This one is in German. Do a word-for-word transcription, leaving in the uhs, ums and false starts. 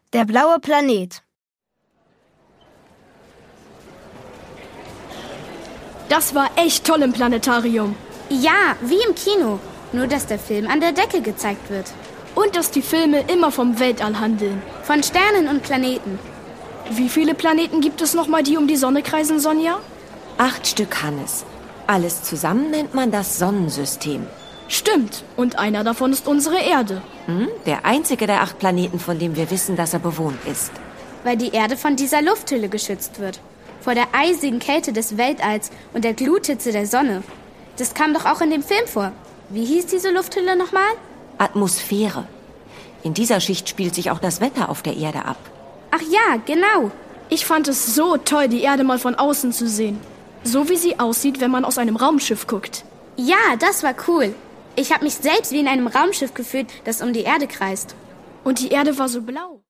Der blaue Planet. Das war echt toll im Planetarium. Ja, wie im Kino. Nur, dass der Film an der Decke gezeigt wird. Und dass die Filme immer vom Weltall handeln. Von Sternen und Planeten. Wie viele Planeten gibt es nochmal, die um die Sonne kreisen, Sonja? Acht Stück, Hannes. Alles zusammen nennt man das Sonnensystem. Stimmt. Und einer davon ist unsere Erde. Hm? Der einzige der acht Planeten, von dem wir wissen, dass er bewohnt ist. Weil die Erde von dieser Lufthülle geschützt wird. Vor der eisigen Kälte des Weltalls und der Gluthitze der Sonne. Das kam doch auch in dem Film vor. Wie hieß diese Lufthülle nochmal? Atmosphäre. In dieser Schicht spielt sich auch das Wetter auf der Erde ab. Ach ja, genau. Ich fand es so toll, die Erde mal von außen zu sehen. So wie sie aussieht, wenn man aus einem Raumschiff guckt. Ja, das war cool. Ich habe mich selbst wie in einem Raumschiff gefühlt, das um die Erde kreist. Und die Erde war so blau.